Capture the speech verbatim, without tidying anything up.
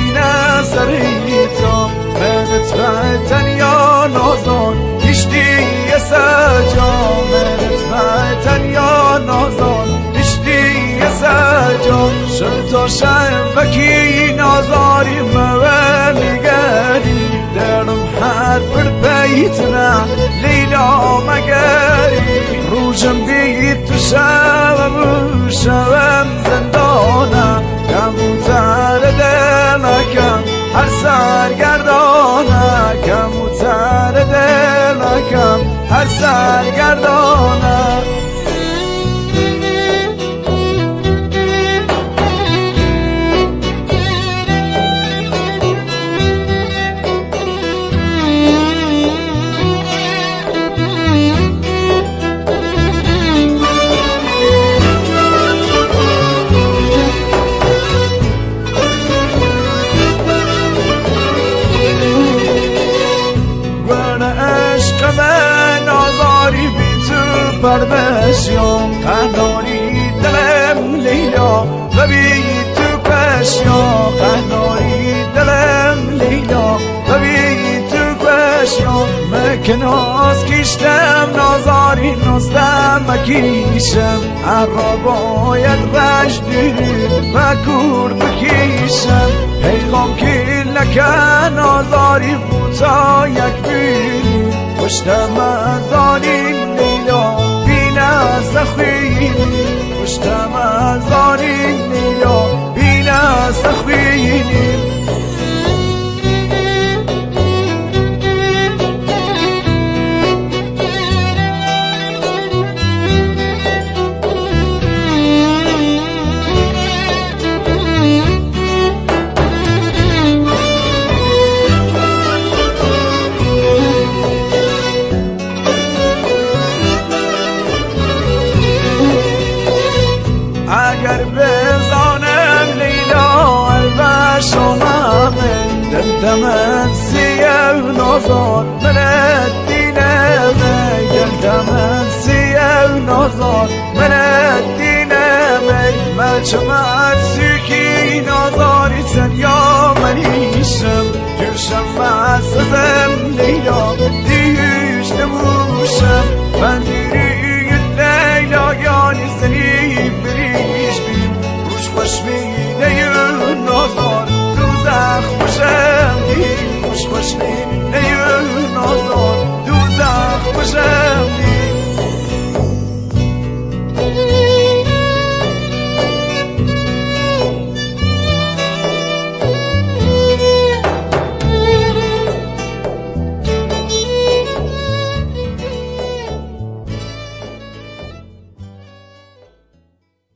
بی نظری تا منت تنیا نازان نشتی سجا منت تنیا نازان نشتی سجا شتا شنبکی نازاری موه نگری درم حد بر بیتنا لیلا مگری روشم بید تو شوم شوم زندانم کموتر دلکم هر سرگردانم کموتر دلکم هر سرگردانم پربشیام قهداری دلم لیلا و بی تو پشیام قهداری دلم لیلا و بی تو پشیام مکناز کشتم نازاری نستم مکیشم هر را باید رشت دیرید و کور بکیشم پیغام که لکن نازاری بوتا یک بیرید پشتم از آنین لیلا سخوینی پشتم از آنین لیلا بینا سخوینی اگر بزانم لیلا البش آمامه دلتم از سیو نازار منت دینمه دلتم از سیو نازار منت دینمه ملچم از سیکی نازاری سن یا منیشم جوشم از سزم لیلا دیش نموشم من دیری لیلا یانی سنی بریش بیم روش خوشمینه نازار دوزخ خوشم دیم روش خوشمینه نازار دوزخ خوشم